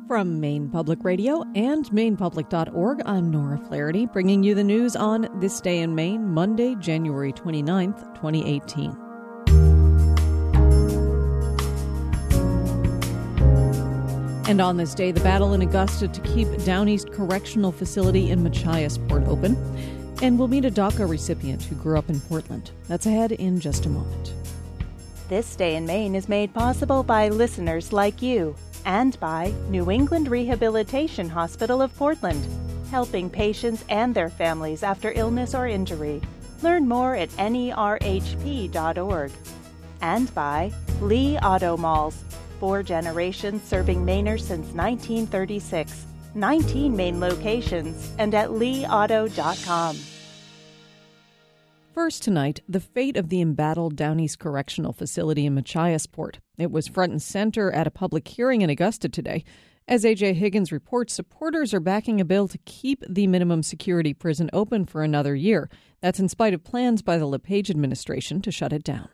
From Maine Public Radio and MainePublic.org, I'm Nora Flaherty, bringing you the news on This Day in Maine, Monday, January 29th, 2018. And on this day, the battle in Augusta to keep Downeast Correctional Facility in Machiasport open. And we'll meet a DACA recipient who grew up in Portland. That's ahead in just a moment. This Day in Maine is made possible by listeners like you and by New England Rehabilitation Hospital of Portland, helping patients and their families after illness or injury. Learn more at nerhp.org. And by Lee Auto Malls, 4 generations serving Mainers since 1936. 19 Maine locations and at leeauto.com. First tonight, the fate of the embattled Downeast Correctional Facility in Machiasport. It was front and center at a public hearing in Augusta today. As A.J. Higgins reports, supporters are backing a bill to keep the minimum security prison open for another year. That's in spite of plans by the LePage administration to shut it down.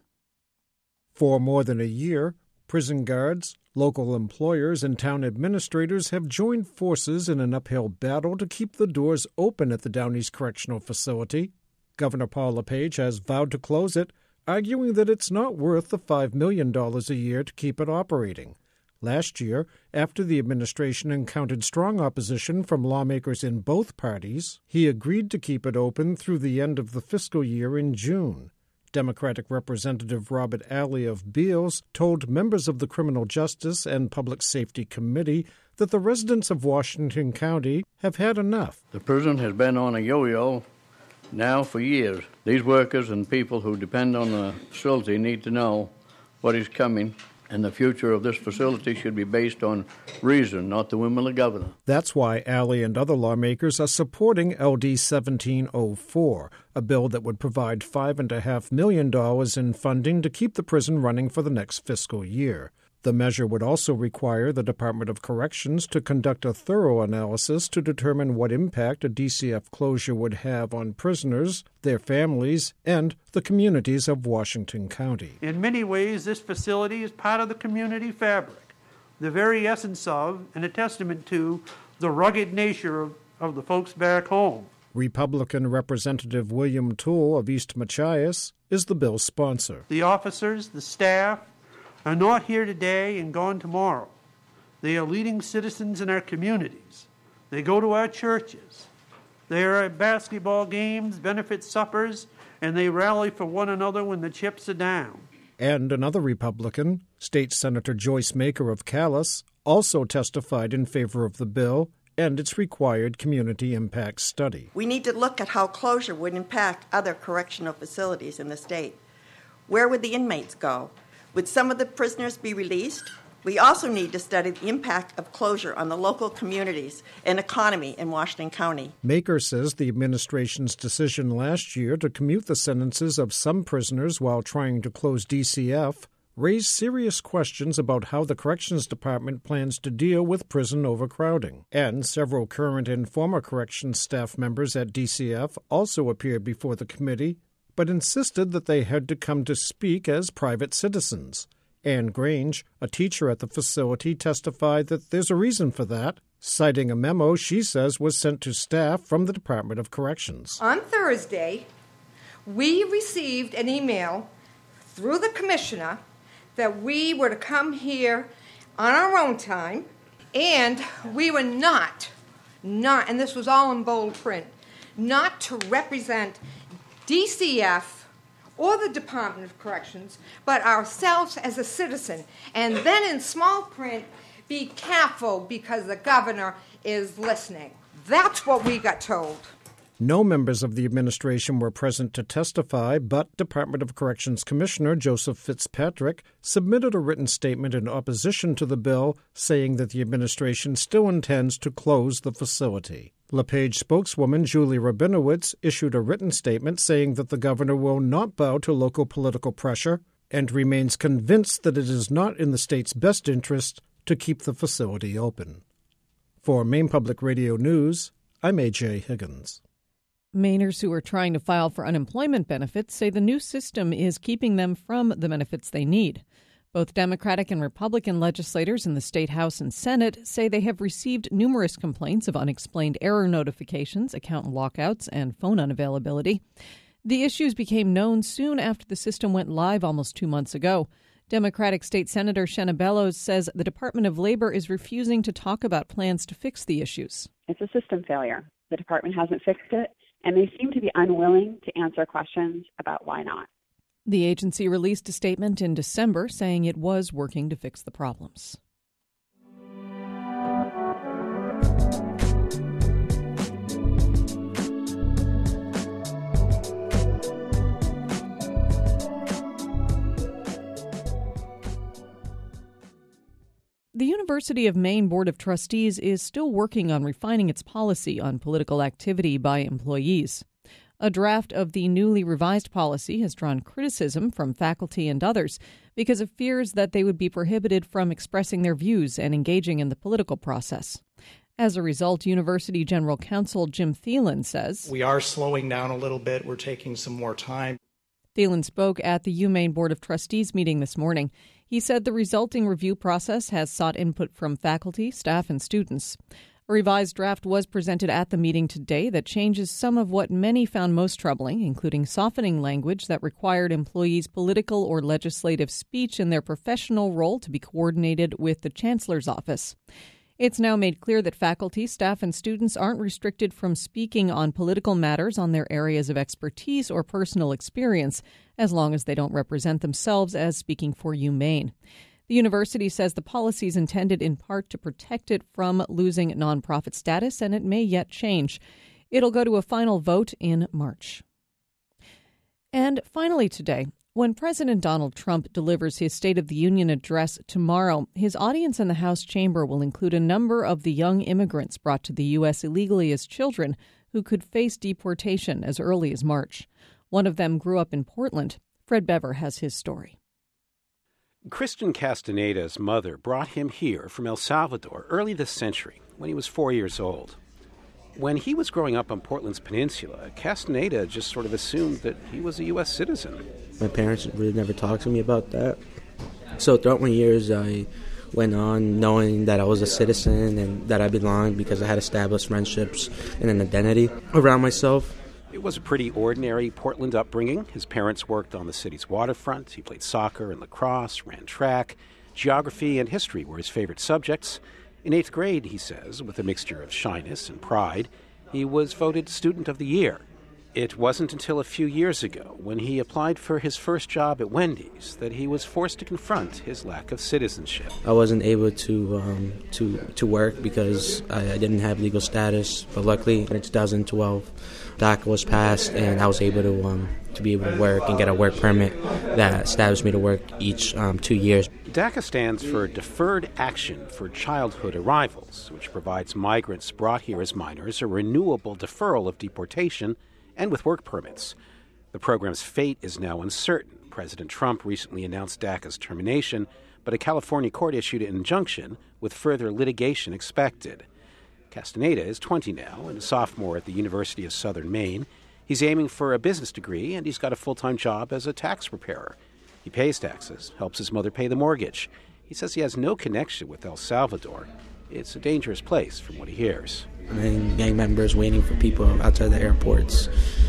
For more than a year, prison guards, local employers, and town administrators have joined forces in an uphill battle to keep the doors open at the Downeast Correctional Facility. Governor Paul LePage has vowed to close it, arguing that it's not worth the $5 million a year to keep it operating. Last year, after the administration encountered strong opposition from lawmakers in both parties, he agreed to keep it open through the end of the fiscal year in June. Democratic Representative Robert Alley of Beals told members of the Criminal Justice and Public Safety Committee that the residents of Washington County have had enough. The prison has been on a yo-yo now for years. These workers and people who depend on the facility need to know what is coming, and the future of this facility should be based on reason, not the whim of the governor. That's why Alley and other lawmakers are supporting LD 1704, a bill that would provide $5.5 million in funding to keep the prison running for the next fiscal year. The measure would also require the Department of Corrections to conduct a thorough analysis to determine what impact a DCF closure would have on prisoners, their families, and the communities of Washington County. In many ways, this facility is part of the community fabric, the very essence of and a testament to the rugged nature of the folks back home. Republican Representative William Toole of East Machias is the bill's sponsor. The officers, the staff, are not here today and gone tomorrow. They are leading citizens in our communities. They go to our churches. They are at basketball games, benefit suppers, and they rally for one another when the chips are down. And another Republican, State Senator Joyce Maker of Calais, also testified in favor of the bill and its required community impact study. We need to look at how closure would impact other correctional facilities in the state. Where would the inmates go? Would some of the prisoners be released? We also need to study the impact of closure on the local communities and economy in Washington County. Maker says the administration's decision last year to commute the sentences of some prisoners while trying to close DCF raised serious questions about how the Corrections Department plans to deal with prison overcrowding. And several current and former corrections staff members at DCF also appeared before the committee, but insisted that they had to come to speak as private citizens. Anne Grange, a teacher at the facility, testified that there's a reason for that, citing a memo she says was sent to staff from the Department of Corrections. On Thursday, we received an email through the commissioner that we were to come here on our own time, and we were not, and this was all in bold print, not to represent DCF or the Department of Corrections, but ourselves as a citizen. And then in small print, be careful because the governor is listening. That's what we got told. No members of the administration were present to testify, but Department of Corrections Commissioner Joseph Fitzpatrick submitted a written statement in opposition to the bill, saying that the administration still intends to close the facility. LePage spokeswoman Julie Rabinowitz issued a written statement saying that the governor will not bow to local political pressure and remains convinced that it is not in the state's best interest to keep the facility open. For Maine Public Radio News, I'm A.J. Higgins. Mainers who are trying to file for unemployment benefits say the new system is keeping them from the benefits they need. Both Democratic and Republican legislators in the State House and Senate say they have received numerous complaints of unexplained error notifications, account lockouts, and phone unavailability. The issues became known soon after the system went live almost 2 months ago. Democratic State Senator Shenna Bellows says the Department of Labor is refusing to talk about plans to fix the issues. It's a system failure. The department hasn't fixed it, and they seem to be unwilling to answer questions about why not. The agency released a statement in December saying it was working to fix the problems. The University of Maine Board of Trustees is still working on refining its policy on political activity by employees. A draft of the newly revised policy has drawn criticism from faculty and others because of fears that they would be prohibited from expressing their views and engaging in the political process. As a result, University General Counsel Jim Thielen says, "We are slowing down a little bit. We're taking some more time." Thielen spoke at the UMaine Board of Trustees meeting this morning. He said the resulting review process has sought input from faculty, staff, and students. A revised draft was presented at the meeting today that changes some of what many found most troubling, including softening language that required employees' political or legislative speech in their professional role to be coordinated with the Chancellor's office. It's now made clear that faculty, staff, and students aren't restricted from speaking on political matters on their areas of expertise or personal experience, as long as they don't represent themselves as speaking for UMaine. The university says the policy is intended in part to protect it from losing nonprofit status, and it may yet change. It'll go to a final vote in March. And finally today, when President Donald Trump delivers his State of the Union address tomorrow, his audience in the House chamber will include a number of the young immigrants brought to the U.S. illegally as children who could face deportation as early as March. One of them grew up in Portland. Fred Bever has his story. Christian Castaneda's mother brought him here from El Salvador early this century when he was 4 years old. When he was growing up on Portland's peninsula, Castaneda just sort of assumed that he was a U.S. citizen. My parents really never talked to me about that. So throughout my years, I went on knowing that I was a citizen and that I belonged because I had established friendships and an identity around myself. It was a pretty ordinary Portland upbringing. His parents worked on the city's waterfront. He played soccer and lacrosse, ran track. Geography and history were his favorite subjects. In 8th grade, he says, with a mixture of shyness and pride, he was voted Student of the Year. It wasn't until a few years ago, when he applied for his first job at Wendy's, that he was forced to confront his lack of citizenship. I wasn't able to work because I didn't have legal status, but luckily in 2012, DACA was passed, and I was able to be able to work and get a work permit that established me to work each 2 years. DACA stands for Deferred Action for Childhood Arrivals, which provides migrants brought here as minors a renewable deferral of deportation and with work permits. The program's fate is now uncertain. President Trump recently announced DACA's termination, but a California court issued an injunction with further litigation expected. Castaneda is 20 now and a sophomore at the University of Southern Maine. He's aiming for a business degree, and he's got a full-time job as a tax preparer. He pays taxes, helps his mother pay the mortgage. He says he has no connection with El Salvador. It's a dangerous place from what he hears. And gang members waiting for people outside the airports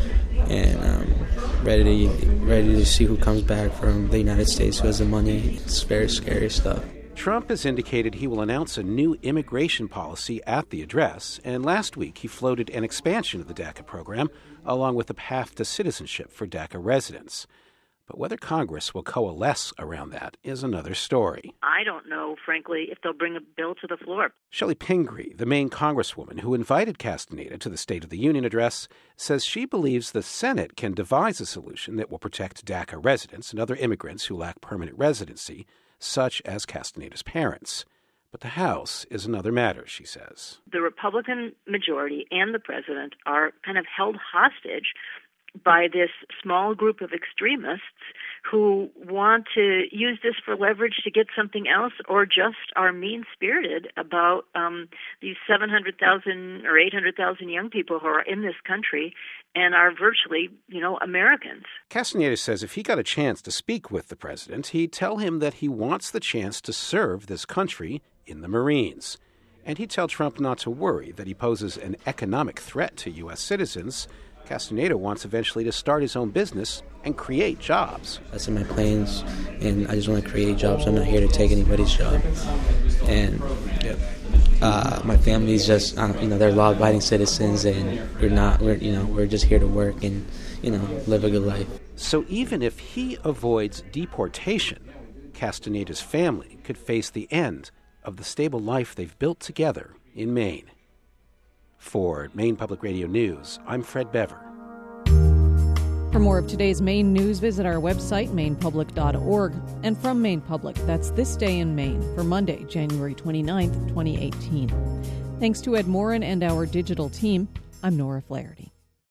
and ready to see who comes back from the United States who has the money. It's very scary stuff. Trump has indicated he will announce a new immigration policy at the address, and last week he floated an expansion of the DACA program, along with a path to citizenship for DACA residents. But whether Congress will coalesce around that is another story. I don't know, frankly, if they'll bring a bill to the floor. Shelley Pingree, the Maine congresswoman who invited Castaneda to the State of the Union address, says she believes the Senate can devise a solution that will protect DACA residents and other immigrants who lack permanent residency, such as Castaneda's parents. But the House is another matter, she says. The Republican majority and the president are kind of held hostage by this small group of extremists who want to use this for leverage to get something else, or just are mean-spirited about these 700,000 or 800,000 young people who are in this country and are virtually, Americans. Castaneda says if he got a chance to speak with the president, he'd tell him that he wants the chance to serve this country in the Marines. And he'd tell Trump not to worry that he poses an economic threat to U.S. citizens. Castaneda wants eventually to start his own business and create jobs. That's in my plans, and I just want to create jobs. I'm not here to take anybody's job. And my family's just, they're law-abiding citizens, and we're just here to work and, live a good life. So even if he avoids deportation, Castaneda's family could face the end of the stable life they've built together in Maine. For Maine Public Radio News, I'm Fred Bever. For more of today's Maine news, visit our website, mainepublic.org. And from Maine Public, that's This Day in Maine for Monday, January 29th, 2018. Thanks to Ed Morin and our digital team, I'm Nora Flaherty.